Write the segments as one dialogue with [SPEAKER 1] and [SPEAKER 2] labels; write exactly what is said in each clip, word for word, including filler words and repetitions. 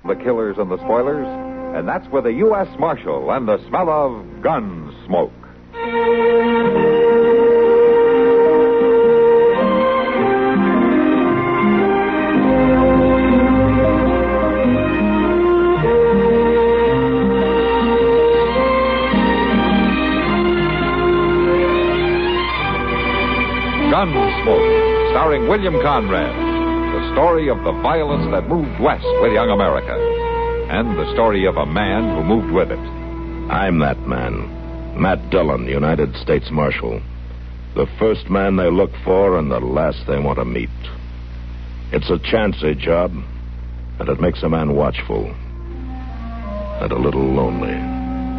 [SPEAKER 1] the killers and the spoilers, and that's with a U S Marshal and the smell of gun smoke. Gunsmoke, starring William Conrad. The story of the violence that moved west with young America. And the story of a man who moved with it.
[SPEAKER 2] I'm that man. Matt Dillon, United States Marshal. The first man they look for and the last they want to meet. It's a chancy job, and it makes a man watchful. And a little lonely.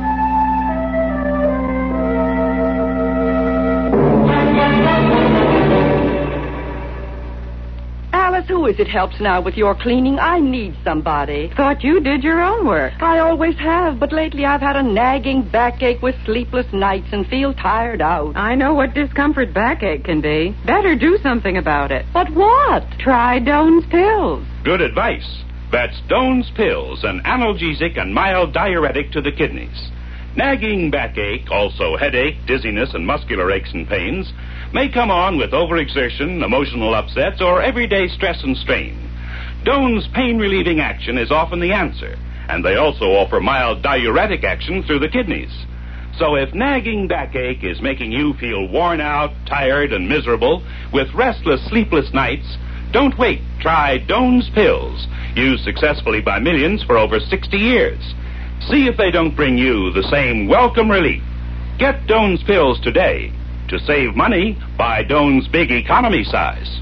[SPEAKER 3] Who is it helps now with your cleaning? I need somebody.
[SPEAKER 4] Thought you did your own work.
[SPEAKER 3] I always have, but lately I've had a nagging backache with sleepless nights and feel tired out.
[SPEAKER 4] I know what discomfort backache can be. Better do something about it.
[SPEAKER 3] But what?
[SPEAKER 4] Try Doan's Pills.
[SPEAKER 5] Good advice. That's Doan's Pills, an analgesic and mild diuretic to the kidneys. Nagging backache, also headache, dizziness, and muscular aches and pains may come on with overexertion, emotional upsets, or everyday stress and strain. Doan's pain-relieving action is often the answer, and they also offer mild diuretic action through the kidneys. So if nagging backache is making you feel worn out, tired, and miserable, with restless, sleepless nights, don't wait. Try Doan's Pills, used successfully by millions for over sixty years. See if they don't bring you the same welcome relief. Get Doan's Pills today. To save money, buy Doan's Big Economy size.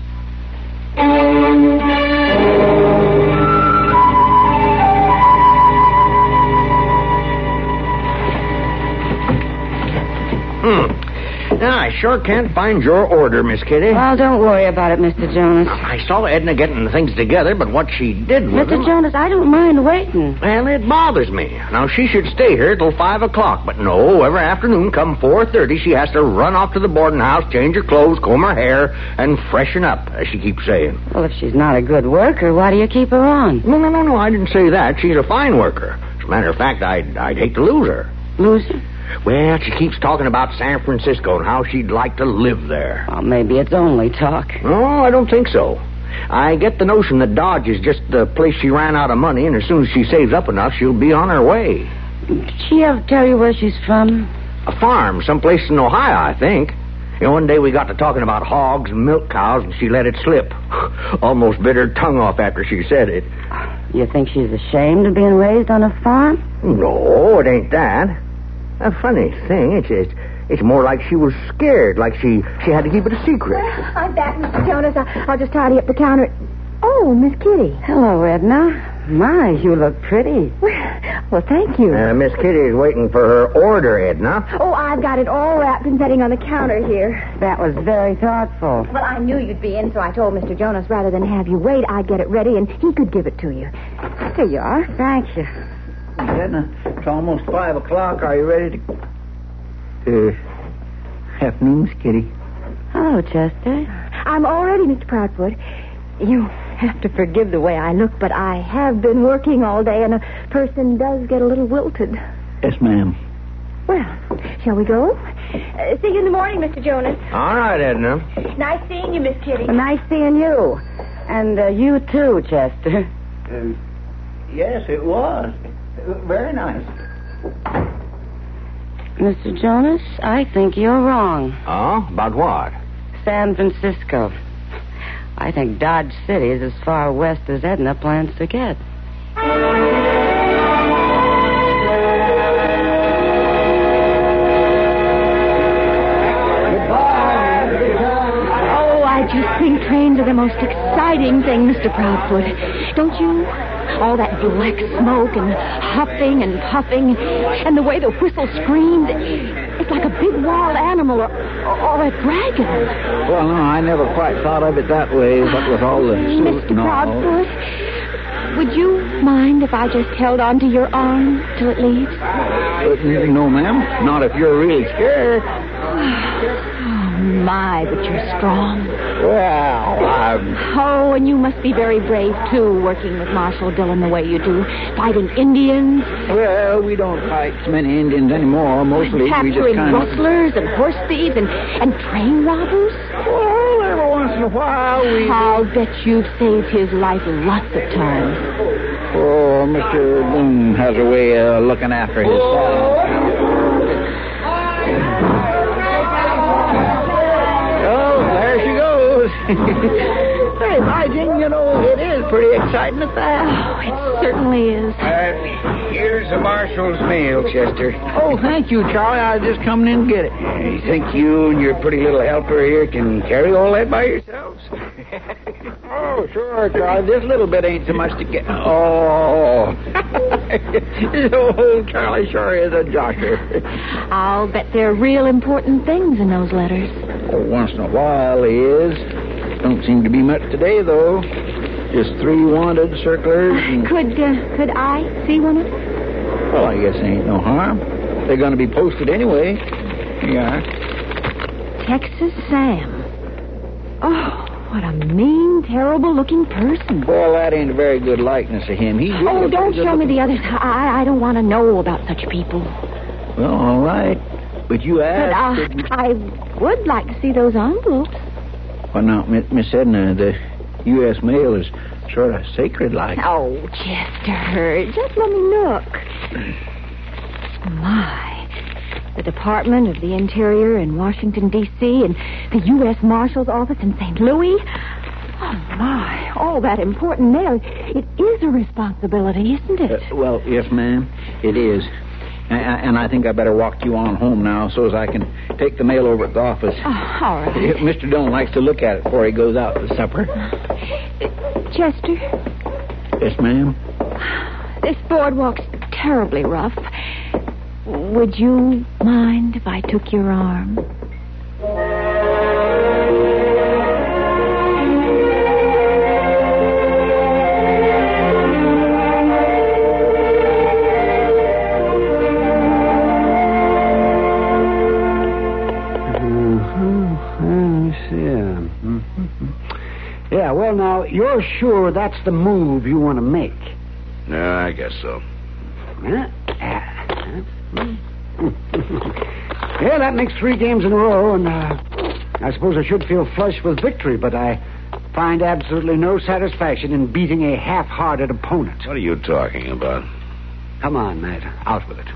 [SPEAKER 6] Hmm. I sure can't find your order, Miss Kitty.
[SPEAKER 4] Well, don't worry about it, Mister Jonas.
[SPEAKER 6] I saw Edna getting the things together, but what she did with
[SPEAKER 4] Mister
[SPEAKER 6] them...
[SPEAKER 4] Jonas, I don't mind waiting.
[SPEAKER 6] Well, it bothers me. Now, she should stay here till five o'clock, but no, every afternoon come four thirty, she has to run off to the boarding house, change her clothes, comb her hair, and freshen up, as she keeps saying.
[SPEAKER 4] Well, if she's not a good worker, why do you keep her on?
[SPEAKER 6] No, no, no, no, I didn't say that. She's a fine worker. As a matter of fact, I'd, I'd hate to lose her.
[SPEAKER 4] Lose her?
[SPEAKER 6] Well, she keeps talking about San Francisco and how she'd like to live there.
[SPEAKER 4] Well, maybe it's only talk.
[SPEAKER 6] No, I don't think so. I get the notion that Dodge is just the place she ran out of money, and as soon as she saves up enough, she'll be on her way.
[SPEAKER 4] Did she ever tell you where she's from?
[SPEAKER 6] A farm, someplace in Ohio, I think. You know, one day we got to talking about hogs and milk cows, and she let it slip. Almost bit her tongue off after she said it.
[SPEAKER 4] You think she's ashamed of being raised on a farm?
[SPEAKER 6] No, it ain't that. A funny thing, it's, it's it's more like she was scared, like she she had to keep it a secret.
[SPEAKER 7] I'm back, Mister Jonas. I, I'll just tidy up the counter. Oh, Miss Kitty.
[SPEAKER 4] Hello, Edna. My, you look pretty.
[SPEAKER 7] Well, well thank you.
[SPEAKER 6] Uh, Miss Kitty is waiting for her order, Edna.
[SPEAKER 7] Oh, I've got it all wrapped and setting on the counter here.
[SPEAKER 4] That was very thoughtful.
[SPEAKER 7] Well, I knew you'd be in, so I told Mister Jonas rather than have you wait, I'd get it ready and he could give it to you. Here you are.
[SPEAKER 4] Thank you.
[SPEAKER 8] Edna, it's almost five o'clock. Are you ready to... Uh, afternoon, Miss Kitty.
[SPEAKER 4] Hello, Chester.
[SPEAKER 7] I'm all ready, Mister Proudfoot. You have to forgive the way I look, but I have been working all day, and a person does get a little wilted.
[SPEAKER 8] Yes, ma'am.
[SPEAKER 7] Well, shall we go? Uh, see you in the morning, Mister Jonas.
[SPEAKER 6] All right, Edna.
[SPEAKER 7] Nice seeing you, Miss Kitty.
[SPEAKER 4] Well, nice seeing you. And uh, you, too, Chester.
[SPEAKER 8] Uh, yes, it was. Very nice.
[SPEAKER 4] Mister Jonas, I think you're wrong.
[SPEAKER 6] Oh? About what?
[SPEAKER 4] San Francisco. I think Dodge City is as far west as Edna plans to get.
[SPEAKER 7] Oh, I just think trains are the most exciting thing, Mister Proudfoot. Don't you? All that black smoke and huffing and puffing, and the way the whistle screams, it's like a big wild animal or, or a dragon.
[SPEAKER 8] Well, no, I never quite thought of it that way, but with all the suit
[SPEAKER 7] Mister
[SPEAKER 8] and all.
[SPEAKER 7] Proudfoot, would you mind if I just held on to your arm till it leaves?
[SPEAKER 8] Uh, no, ma'am. Not if you're really scared.
[SPEAKER 7] Oh, my, but you're strong.
[SPEAKER 8] Well, I'm...
[SPEAKER 7] Oh, and you must be very brave, too, working with Marshal Dillon the way you do. Fighting Indians.
[SPEAKER 8] Well, we don't fight so many Indians anymore. Mostly we just
[SPEAKER 7] Capturing
[SPEAKER 8] kind of...
[SPEAKER 7] rustlers and horse thieves and, and train robbers.
[SPEAKER 8] Well, every once in a while we...
[SPEAKER 7] I'll bet you've saved his life lots of times.
[SPEAKER 8] Oh, Mister Boone has a way of looking after his side. Oh, there she goes. Hey, my Jing, you know, it is pretty exciting at that.
[SPEAKER 7] Oh, it certainly is.
[SPEAKER 8] Uh, here's the marshal's mail, Chester. Oh, thank you, Charlie. I was just coming in to get it. You think you and your pretty little helper here can carry all that by yourselves? Oh, sure, Charlie. This little bit ain't so much to get. Oh. Oh, Charlie sure is a josher.
[SPEAKER 7] I'll bet there are real important things in those letters.
[SPEAKER 8] Oh, once in a while he is. Don't seem to be much today, though. Just three wanted circulars. And...
[SPEAKER 7] Could, uh, could I see one of them?
[SPEAKER 8] Well, I guess there ain't no harm. They're going to be posted anyway. Here you are.
[SPEAKER 7] Texas Sam. Oh, what a mean, terrible-looking person.
[SPEAKER 8] Well, that ain't a very good likeness of him. He's really
[SPEAKER 7] Oh,
[SPEAKER 8] a
[SPEAKER 7] don't
[SPEAKER 8] pretty
[SPEAKER 7] show me
[SPEAKER 8] good-looking-
[SPEAKER 7] the others. I, I don't want to know about such people.
[SPEAKER 8] Well, all right. But you
[SPEAKER 7] But
[SPEAKER 8] asked...
[SPEAKER 7] uh, I would like to see those envelopes.
[SPEAKER 8] Well, now, Mi- Miss Edna, the U S mail is sort of sacred-like.
[SPEAKER 7] Oh, Chester, just let me look. My. The Department of the Interior in Washington, D C, and the U S Marshal's office in Saint Louis. Oh, my. All that important mail. It is a responsibility, isn't it?
[SPEAKER 8] Uh, well, yes, ma'am, it is. And, and I think I better walk you on home now so as I can take the mail over at the office.
[SPEAKER 7] Oh, all right.
[SPEAKER 8] Mister Dillon likes to look at it before he goes out to supper.
[SPEAKER 7] Chester,
[SPEAKER 8] Yes, ma'am.
[SPEAKER 7] this boardwalk's terribly rough. Would you mind if I took your arm?
[SPEAKER 9] Yeah, well, now, you're sure that's the move you want to make?
[SPEAKER 2] Yeah, I guess so.
[SPEAKER 9] Huh? Yeah, that makes three games in a row, and uh, I suppose I should feel flush with victory, but I find absolutely no satisfaction in beating a half-hearted opponent.
[SPEAKER 2] What are you talking about?
[SPEAKER 9] Come on, Matt, out with it.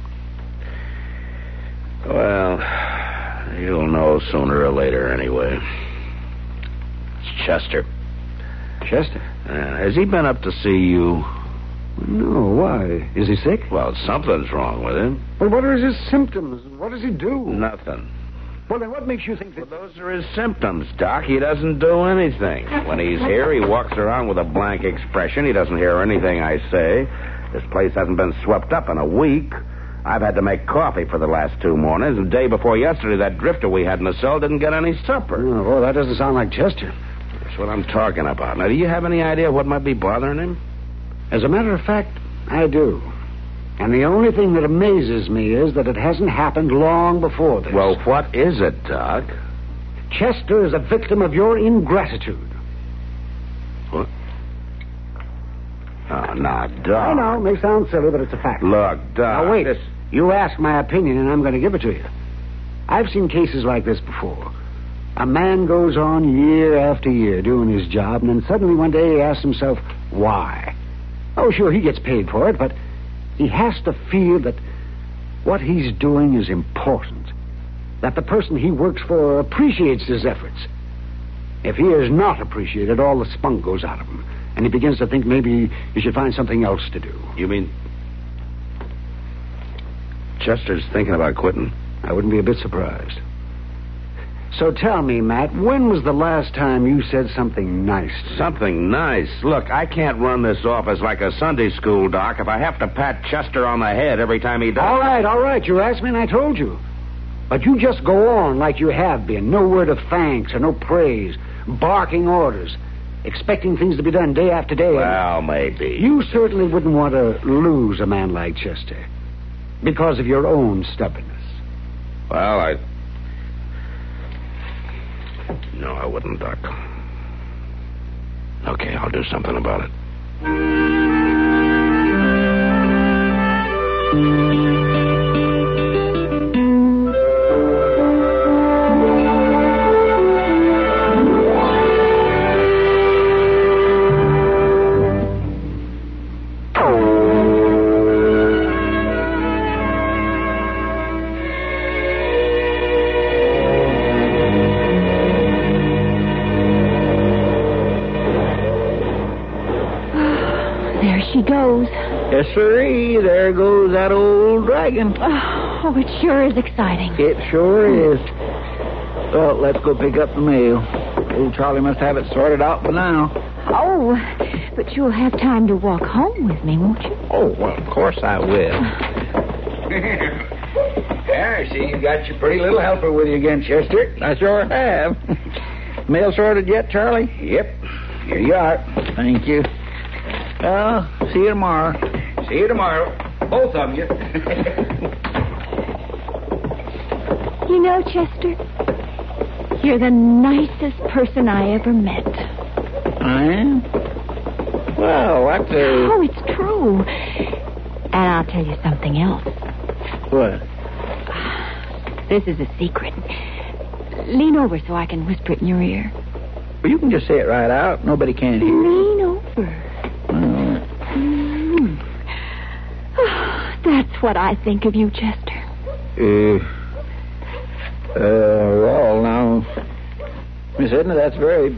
[SPEAKER 2] Well, you'll know sooner or later anyway. It's Chester.
[SPEAKER 9] Chester?
[SPEAKER 2] Uh, has he been up to see you?
[SPEAKER 9] No, why? Is he sick?
[SPEAKER 2] Well, something's wrong with him.
[SPEAKER 9] Well, what are his symptoms? What does he do?
[SPEAKER 2] Nothing.
[SPEAKER 9] Well, then what makes you think that...
[SPEAKER 2] Well, those are his symptoms, Doc. He doesn't do anything. When he's here, he walks around with a blank expression. He doesn't hear anything I say. This place hasn't been swept up in a week. I've had to make coffee for the last two mornings. The day before yesterday, that drifter we had in the cell didn't get any supper.
[SPEAKER 9] Oh, well, that doesn't sound like Chester.
[SPEAKER 2] That's what I'm talking about. Now, do you have any idea what might be bothering him?
[SPEAKER 9] As a matter of fact, I do. And the only thing that amazes me is that it hasn't happened long before this.
[SPEAKER 2] Well, what is it, Doc?
[SPEAKER 9] Chester is a victim of your ingratitude.
[SPEAKER 2] What? Oh, now, Doc.
[SPEAKER 9] I know, it may sound silly, but it's a fact.
[SPEAKER 2] Look, Doc.
[SPEAKER 9] Now, wait.
[SPEAKER 2] This...
[SPEAKER 9] You ask my opinion, and I'm going to give it to you. I've seen cases like this before. A man goes on year after year doing his job, and then suddenly one day he asks himself, why? Oh, sure, he gets paid for it, but he has to feel that what he's doing is important, that the person he works for appreciates his efforts. If he is not appreciated, all the spunk goes out of him, and he begins to think maybe he should find something else to do.
[SPEAKER 2] You mean Chester's thinking about quitting?
[SPEAKER 9] I wouldn't be a bit surprised. So tell me, Matt, when was the last time you said something nice to me?
[SPEAKER 2] Something nice? Look, I can't run this office like a Sunday school, Doc, if I have to pat Chester on the head every time he does.
[SPEAKER 9] All right, all right. You asked me and I told you. But you just go on like you have been. No word of thanks or no praise. Barking orders. Expecting things to be done day after day.
[SPEAKER 2] Well, maybe.
[SPEAKER 9] You certainly wouldn't want to lose a man like Chester. Because of your own stubbornness.
[SPEAKER 2] Well, I... No, I wouldn't, Doc. Okay, I'll do something about it.
[SPEAKER 7] She goes.
[SPEAKER 8] Yes, sirree. There goes that old dragon.
[SPEAKER 7] Oh, it sure is exciting.
[SPEAKER 8] It sure is. Well, let's go pick up the mail. Old Charlie must have it sorted out by now.
[SPEAKER 7] Oh, but you'll have time to walk home with me, won't you?
[SPEAKER 8] Oh, well, of course I will. Yeah, I see you got your pretty little helper with you again, Chester. I sure have. Mail sorted yet, Charlie? Yep. Here you are. Thank you. Well, see you tomorrow. See you tomorrow. Both of you.
[SPEAKER 7] You know, Chester, you're the nicest person I ever met.
[SPEAKER 8] I am? Well, that's a...
[SPEAKER 7] Oh, it's true. And I'll tell you something else.
[SPEAKER 8] What?
[SPEAKER 7] This is a secret. Lean over so I can whisper it in your ear.
[SPEAKER 8] Well, you can just say it right out. Nobody can hear.
[SPEAKER 7] Lean over. Mm. Oh, that's what I think of you, Chester.
[SPEAKER 8] Uh, uh, well, now, Miss Edna, that's very...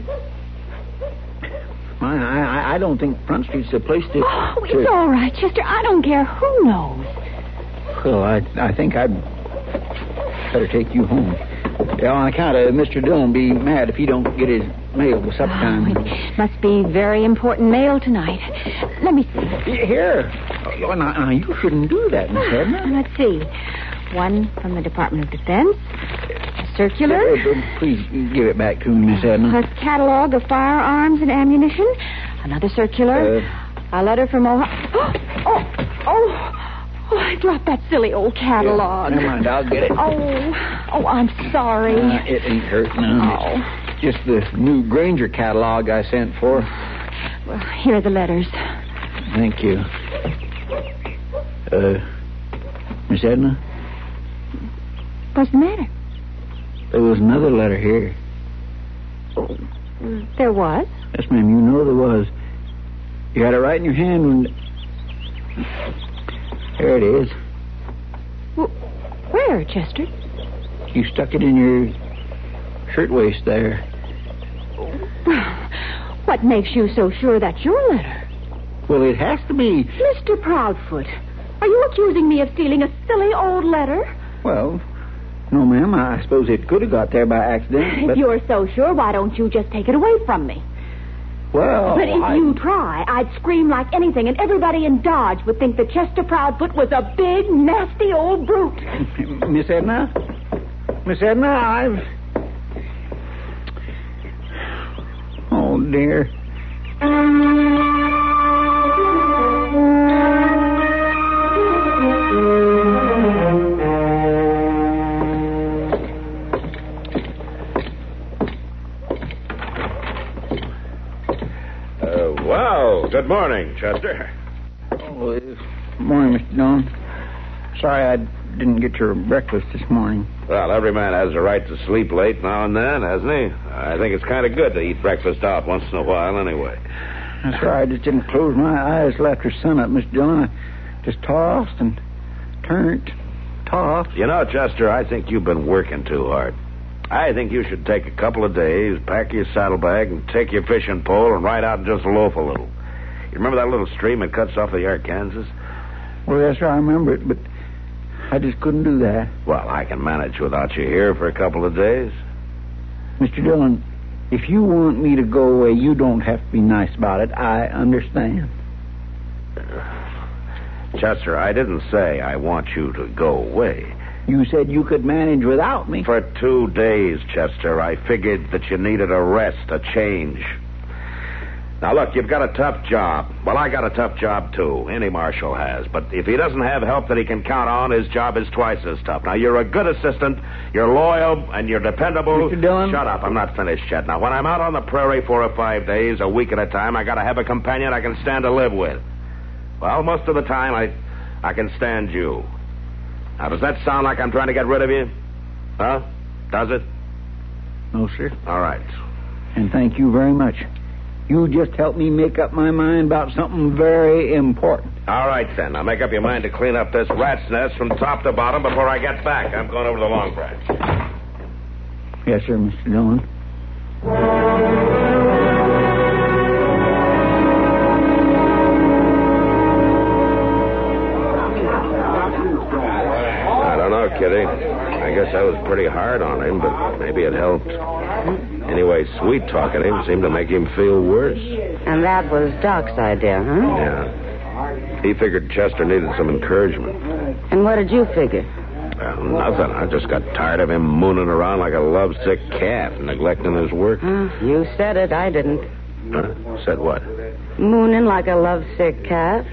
[SPEAKER 8] I, I, I don't think Front Street's the place to...
[SPEAKER 7] Oh, it's to... all right, Chester. I don't care who knows.
[SPEAKER 8] Well, I, I think I'd better take you home. Yeah, on account of Mister Dillon be mad if he don't get his mail by supper time.
[SPEAKER 7] Oh, it must be very important mail tonight. Let me see.
[SPEAKER 8] Here. Oh, now, now, you shouldn't do that, Miss Edna.
[SPEAKER 7] Let's see. One from the Department of Defense. A circular.
[SPEAKER 8] Uh, uh, please give it back to me, Miss Edna.
[SPEAKER 7] A catalog of firearms and ammunition. Another circular.
[SPEAKER 8] Uh,
[SPEAKER 7] a letter from Ohio. Oh, oh, oh. Oh, I dropped that silly old catalog.
[SPEAKER 8] Yeah, never mind, I'll get it.
[SPEAKER 7] Oh, oh, I'm sorry.
[SPEAKER 8] Uh, it ain't hurt none.
[SPEAKER 7] Oh.
[SPEAKER 8] It's just the new Granger catalog I sent for.
[SPEAKER 7] Well, here are the letters.
[SPEAKER 8] Thank you. Uh, Miss Edna?
[SPEAKER 7] What's the matter?
[SPEAKER 8] There was another letter here.
[SPEAKER 7] Oh, there was?
[SPEAKER 8] Yes, ma'am, you know there was. You had it right in your hand when... There it is.
[SPEAKER 7] Well, where, Chester?
[SPEAKER 8] You stuck it in your shirtwaist there.
[SPEAKER 7] What makes you so sure that's your letter?
[SPEAKER 8] Well, it has to be.
[SPEAKER 7] Mister Proudfoot, are you accusing me of stealing a silly old letter?
[SPEAKER 8] Well, no, ma'am. I suppose it could have got there by accident. But...
[SPEAKER 7] If you're so sure, why don't you just take it away from me?
[SPEAKER 8] Well,
[SPEAKER 7] But if
[SPEAKER 8] I...
[SPEAKER 7] you try, I'd scream like anything, and everybody in Dodge would think that Chester Proudfoot was a big, nasty old brute.
[SPEAKER 8] Miss Edna? Miss Edna, I've... Oh, dear.
[SPEAKER 2] Good morning, Chester.
[SPEAKER 8] Oh, uh, good morning, Mister Dillon. Sorry I didn't get your breakfast this morning.
[SPEAKER 2] Well, every man has a right to sleep late now and then, hasn't he? I think it's kind of good to eat breakfast out once in a while anyway.
[SPEAKER 8] That's right. I just didn't close my eyes till after sunup, Mister Dillon. I just tossed and turned, tossed.
[SPEAKER 2] You know, Chester, I think you've been working too hard. I think you should take a couple of days, pack your saddlebag, and take your fishing pole and ride out and just loaf a little. You remember that little stream that cuts off the Arkansas?
[SPEAKER 8] Well, yes, sir, I remember it, but I just couldn't do that.
[SPEAKER 2] Well, I can manage without you here for a couple of days.
[SPEAKER 8] Mister Dillon, if you want me to go away, you don't have to be nice about it. I understand.
[SPEAKER 2] Chester, I didn't say I want you to go away.
[SPEAKER 8] You said you could manage without me.
[SPEAKER 2] For two days, Chester, I figured that you needed a rest, a change. Now, look, you've got a tough job. Well, I got a tough job, too. Any marshal has. But if he doesn't have help that he can count on, his job is twice as tough. Now, you're a good assistant, you're loyal, and you're dependable.
[SPEAKER 8] Mister Dillon?
[SPEAKER 2] Shut up. I'm not finished yet. Now, when I'm out on the prairie four or five days, a week at a time, I got to have a companion I can stand to live with. Well, most of the time, I, I can stand you. Now, does that sound like I'm trying to get rid of you? Huh? Does it?
[SPEAKER 8] No, sir.
[SPEAKER 2] All right.
[SPEAKER 8] And thank you very much. You just helped me make up my mind about something very important.
[SPEAKER 2] All right, then. Now, make up your mind to clean up this rat's nest from top to bottom before I get back. I'm going over to the Long Branch.
[SPEAKER 8] Yes, sir, Mister Dillon.
[SPEAKER 2] I don't know, Kitty. I guess I was pretty hard on him, but maybe it helped. Anyway, sweet-talking him seemed to make him feel worse.
[SPEAKER 4] And that was Doc's idea, huh?
[SPEAKER 2] Yeah. He figured Chester needed some encouragement.
[SPEAKER 4] And what did you figure?
[SPEAKER 2] Well, nothing. I just got tired of him mooning around like a lovesick calf, neglecting his work.
[SPEAKER 4] Uh, you said it. I didn't.
[SPEAKER 2] Huh? Said what?
[SPEAKER 4] Mooning like a lovesick calf.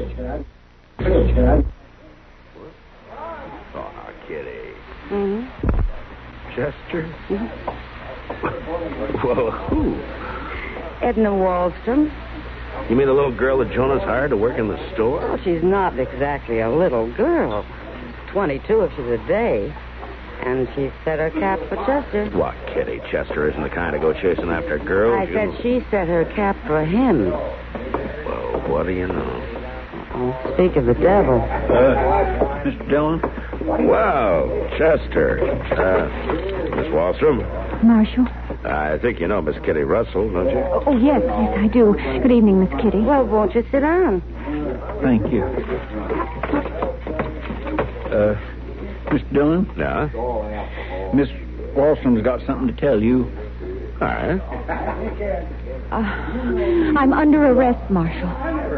[SPEAKER 2] Oh, Kitty.
[SPEAKER 4] Mm-hmm.
[SPEAKER 2] Chester?
[SPEAKER 4] Mm-hmm.
[SPEAKER 2] Well, who?
[SPEAKER 4] Edna Wallstrom.
[SPEAKER 2] You mean the little girl that Jonas hired to work in the store?
[SPEAKER 4] Well, she's not exactly a little girl. twenty-two if she's a day. And she set her cap for Chester.
[SPEAKER 2] What, Kitty? Chester isn't the kind to go chasing after girls.
[SPEAKER 4] I
[SPEAKER 2] you
[SPEAKER 4] said
[SPEAKER 2] know.
[SPEAKER 4] she set her cap for him.
[SPEAKER 2] Well, what do you know?
[SPEAKER 4] Oh, speak of the devil.
[SPEAKER 8] Uh, Mister Dillon?
[SPEAKER 2] Well, Chester. Uh, Miss Wallstrom?
[SPEAKER 7] Marshal?
[SPEAKER 2] I think you know Miss Kitty Russell, don't you?
[SPEAKER 7] Oh, oh, yes, yes, I do. Good evening, Miss Kitty.
[SPEAKER 4] Well, won't you sit down?
[SPEAKER 8] Thank you. Uh, Mister Dillon?
[SPEAKER 2] Yeah?
[SPEAKER 8] Miss Wallstrom's got something to tell you.
[SPEAKER 2] All right.
[SPEAKER 7] Uh, I'm under arrest, Marshal.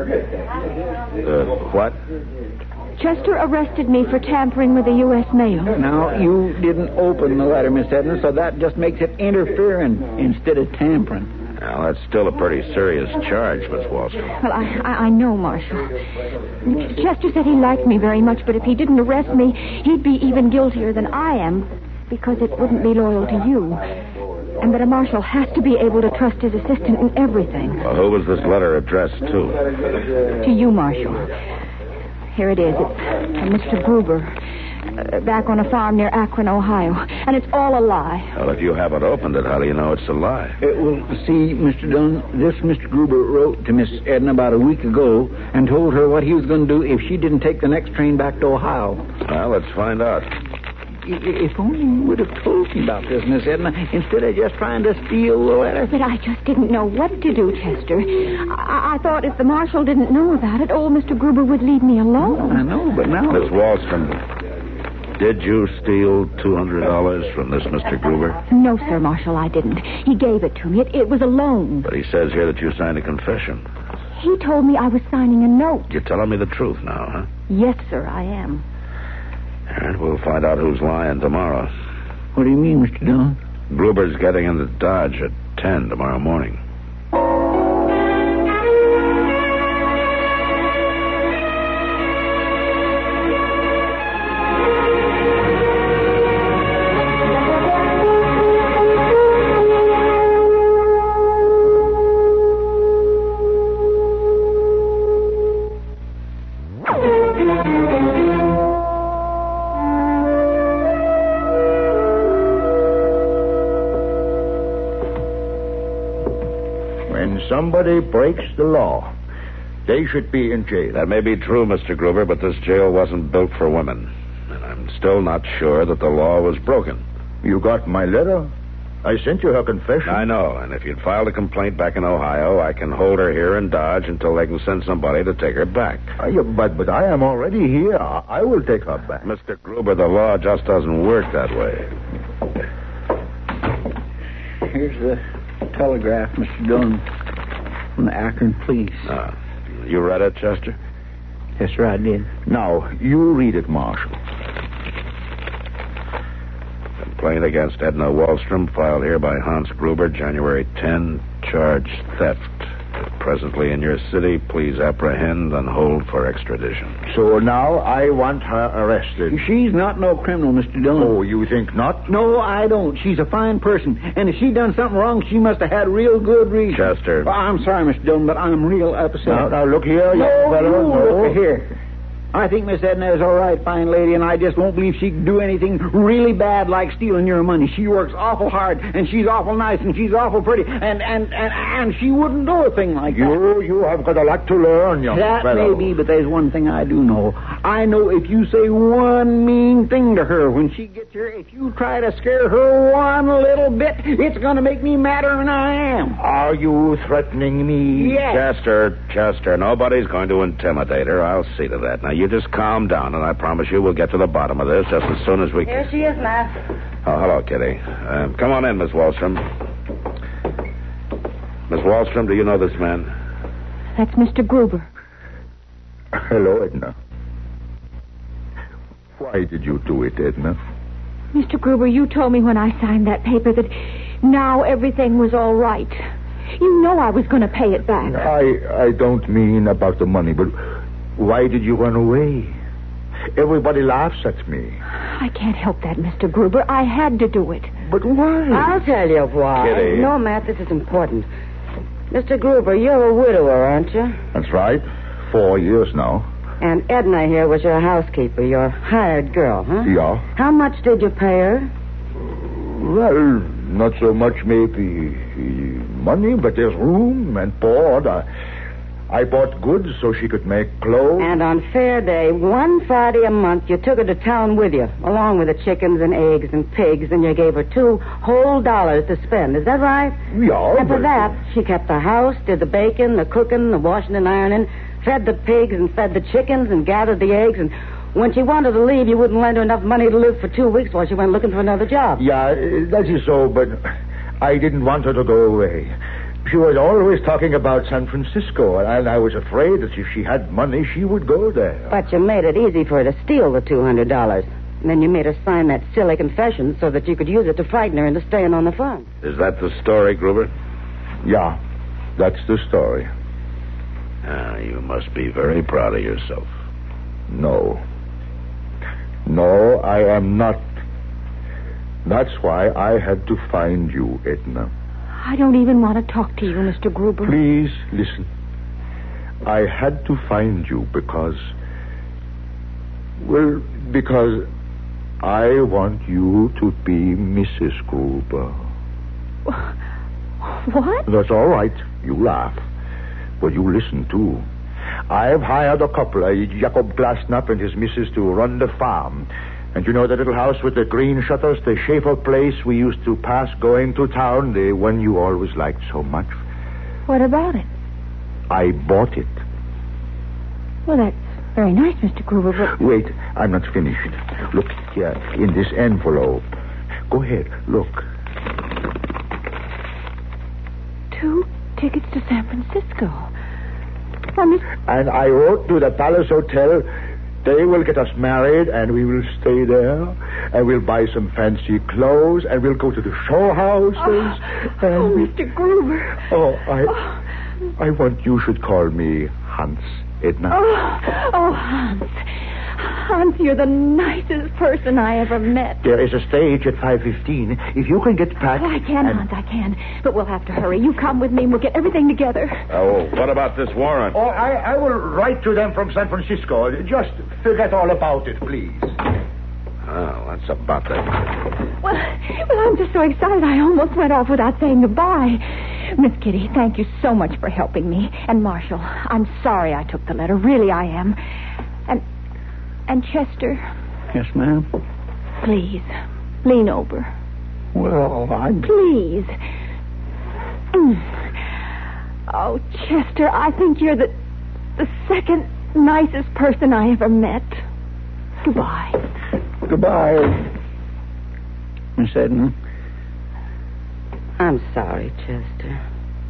[SPEAKER 2] Uh, what?
[SPEAKER 7] Chester arrested me for tampering with the U S mail.
[SPEAKER 8] Now, you didn't open the letter, Miss Edna, so that just makes it interfering instead of tampering.
[SPEAKER 2] Well, that's still a pretty serious charge, Miss Wallstrom.
[SPEAKER 7] Well, I, I, I know, Marshal. Chester said he liked me very much, but if he didn't arrest me, he'd be even guiltier than I am, because it wouldn't be loyal to you. And that a marshal has to be able to trust his assistant in everything.
[SPEAKER 2] Well, who was this letter addressed to?
[SPEAKER 7] To you, Marshal. Here it is. It's from Mister Gruber, uh, back on a farm near Akron, Ohio. And it's all a lie.
[SPEAKER 2] Well, if you haven't opened it, how do you know it's a lie?
[SPEAKER 8] Uh, well, see, Mister Dillon, this Mister Gruber wrote to Miss Edna about a week ago and told her what he was going to do if she didn't take the next train back to Ohio.
[SPEAKER 2] Well, let's find out.
[SPEAKER 8] If only you would have told me about this, Miss Edna, instead of just trying to steal the letter.
[SPEAKER 7] But I just didn't know what to do, Chester. I, I thought if the marshal didn't know about it, old Mister Gruber would leave me alone.
[SPEAKER 8] I know, but now...
[SPEAKER 2] Miss Wallstrom, did you steal two hundred dollars from this Mister Gruber?
[SPEAKER 7] No, sir, Marshal, I didn't. He gave it to me. It, it was a loan.
[SPEAKER 2] But he says here that you signed a confession.
[SPEAKER 7] He told me I was signing a note.
[SPEAKER 2] You're telling me the truth now, huh?
[SPEAKER 7] Yes, sir, I am.
[SPEAKER 2] All right, we'll find out who's lying tomorrow.
[SPEAKER 8] What do you mean, Mister Dillon?
[SPEAKER 2] Gruber's getting into Dodge at ten tomorrow morning.
[SPEAKER 10] Somebody breaks the law, they should be in jail.
[SPEAKER 2] That may be true, Mister Gruber, but this jail wasn't built for women. And I'm still not sure that the law was broken.
[SPEAKER 10] You got my letter? I sent you her confession.
[SPEAKER 2] I know, and if you'd filed a complaint back in Ohio, I can hold her here in Dodge until they can send somebody to take her back.
[SPEAKER 10] Uh, yeah, but, but I am already here. I, I will take her back.
[SPEAKER 2] Mister Gruber, the law just doesn't work that way.
[SPEAKER 8] Here's the telegraph, Mister Dillon. From the Akron police.
[SPEAKER 2] Uh, you read it, Chester?
[SPEAKER 8] Yes, sir, I did.
[SPEAKER 10] Now, you read it, Marshal.
[SPEAKER 2] Complaint against Edna Wallstrom, filed here by Hans Gruber, January tenth, charge theft. presently in your city. Please apprehend and hold for extradition.
[SPEAKER 10] So now I want her arrested.
[SPEAKER 8] She's not no criminal, Mister Dillon.
[SPEAKER 10] Oh, you think not?
[SPEAKER 8] No, I don't. She's a fine person. And if she done something wrong, she must have had real good reason.
[SPEAKER 2] Chester.
[SPEAKER 8] Well, I'm sorry, Mister Dillon, but I'm real upset.
[SPEAKER 10] Now, now look here, young
[SPEAKER 8] no,
[SPEAKER 10] fellow.
[SPEAKER 8] you
[SPEAKER 10] No,
[SPEAKER 8] look here. I think Miss Edna is all right, fine lady, and I just won't believe she could do anything really bad like stealing your money. She works awful hard, and she's awful nice, and she's awful pretty, and and, and, and she wouldn't do a thing like
[SPEAKER 10] you,
[SPEAKER 8] that.
[SPEAKER 10] You have got a lot to learn, young
[SPEAKER 8] that
[SPEAKER 10] fellow.
[SPEAKER 8] That may be, but there's one thing I do know. I know if you say one mean thing to her when she gets here, if you try to scare her one little bit, it's going to make me madder than I am.
[SPEAKER 10] Are you threatening me?
[SPEAKER 8] Yes.
[SPEAKER 2] Chester, Chester, nobody's going to intimidate her. I'll see to that. Now, you just calm down, and I promise you we'll get to the bottom of this just as soon as we can.
[SPEAKER 4] Here she is, Matt.
[SPEAKER 2] Oh, hello, Kitty. Uh, come on in, Miss Wallstrom. Miss Wallstrom, do you know this man?
[SPEAKER 7] That's Mister Gruber.
[SPEAKER 10] Hello, Edna. Why did you do it, Edna?
[SPEAKER 7] Mister Gruber, you told me when I signed that paper that now everything was all right. You know I was going to pay it back.
[SPEAKER 10] I, I don't mean about the money, but why did you run away? Everybody laughs at me.
[SPEAKER 7] I can't help that, Mister Gruber. I had to do it.
[SPEAKER 10] But why?
[SPEAKER 4] I'll tell you why.
[SPEAKER 2] Kitty.
[SPEAKER 4] No, Matt, this is important. Mister Gruber, you're a widower, aren't you?
[SPEAKER 10] That's right. Four years now.
[SPEAKER 4] And Edna here was your housekeeper, your hired girl, huh?
[SPEAKER 10] Yeah.
[SPEAKER 4] How much did you pay her?
[SPEAKER 10] Well, not so much maybe money, but there's room and board. I, I bought goods so she could make clothes.
[SPEAKER 4] And on fair day, one Friday a month, you took her to town with you, along with the chickens and eggs and pigs, and you gave her two whole dollars to spend. Is that right?
[SPEAKER 10] Yeah.
[SPEAKER 4] And for
[SPEAKER 10] but-
[SPEAKER 4] that, she kept the house, did the baking, the cooking, the washing and ironing, fed the pigs and fed the chickens and gathered the eggs. And when she wanted to leave, you wouldn't lend her enough money to live for two weeks while she went looking for another job.
[SPEAKER 10] Yeah, that is so, but I didn't want her to go away. She was always talking about San Francisco, and I was afraid that if she had money, she would go there.
[SPEAKER 4] But you made it easy for her to steal the two hundred dollars. And then you made her sign that silly confession so that you could use it to frighten her into staying on the farm.
[SPEAKER 2] Is that the story, Gruber?
[SPEAKER 10] Yeah, that's the story.
[SPEAKER 2] Ah, you must be very proud of yourself.
[SPEAKER 10] No. No, I am not. That's why I had to find you, Edna.
[SPEAKER 7] I don't even want to talk to you, Mister Gruber.
[SPEAKER 10] Please, listen. I had to find you because... Well, because I want you to be Missus Gruber.
[SPEAKER 7] What?
[SPEAKER 10] That's all right. You laugh. But you listen, too. I've hired a couple, uh, Jacob Glasnap and his missus, to run the farm. And you know the little house with the green shutters, the Schaefer place we used to pass going to town, the one you always liked so much?
[SPEAKER 7] What about it?
[SPEAKER 10] I bought it.
[SPEAKER 7] Well, that's very nice, Mister Gruber, but...
[SPEAKER 10] Wait, I'm not finished. Look here, in this envelope. Go ahead, look.
[SPEAKER 7] Two tickets to San Francisco. Why, Miss...
[SPEAKER 10] And I wrote to the Palace Hotel. They will get us married, and we will stay there, and we'll buy some fancy clothes, and we'll go to the show houses.
[SPEAKER 7] Oh,
[SPEAKER 10] and
[SPEAKER 7] oh
[SPEAKER 10] we...
[SPEAKER 7] Mister Gruber.
[SPEAKER 10] Oh, I... I want you should call me Hans, Edna.
[SPEAKER 7] Oh, oh, Hans. Hans, you're the nicest person I ever met.
[SPEAKER 10] There is a stage at five fifteen. If you can get back...
[SPEAKER 7] Oh, I can,
[SPEAKER 10] and...
[SPEAKER 7] Hans, I can. But we'll have to hurry. You come with me, and we'll get everything together.
[SPEAKER 2] Oh, what about this warrant?
[SPEAKER 10] Oh, I, I will write to them from San Francisco. Just forget all about it, please.
[SPEAKER 2] Oh, that's about that.
[SPEAKER 7] Well, well, I'm just so excited I almost went off without saying goodbye. Miss Kitty, thank you so much for helping me. And Marshall, I'm sorry I took the letter. Really, I am. And, and Chester.
[SPEAKER 8] Yes, ma'am?
[SPEAKER 7] Please, lean over.
[SPEAKER 8] Well, I...
[SPEAKER 7] Please. Mm. Oh, Chester, I think you're the, the second nicest person I ever met. Goodbye.
[SPEAKER 8] Goodbye, Miss Edna.
[SPEAKER 4] I'm sorry, Chester.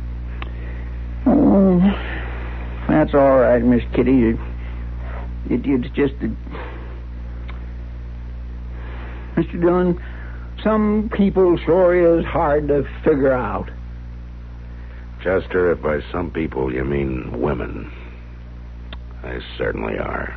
[SPEAKER 8] Oh, that's all right, Miss Kitty. It, it, it's just that... Mister Dillon, some people sure is hard to figure out.
[SPEAKER 11] Chester, if by some people you mean women, they certainly are.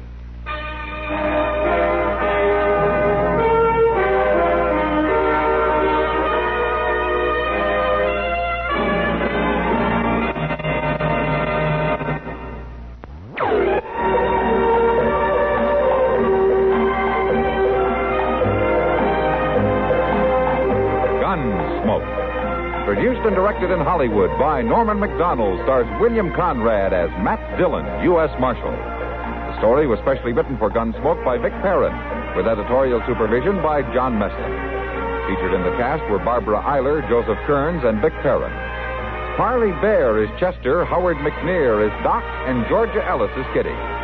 [SPEAKER 1] Produced and directed in Hollywood by Norman Macdonald, stars William Conrad as Matt Dillon, U S Marshal. The story was specially written for Gunsmoke by Vic Perrin, with editorial supervision by John Meston. Featured in the cast were Barbara Eiler, Joseph Kearns, and Vic Perrin. Parley Bear is Chester, Howard McNear is Doc, and Georgia Ellis is Kitty.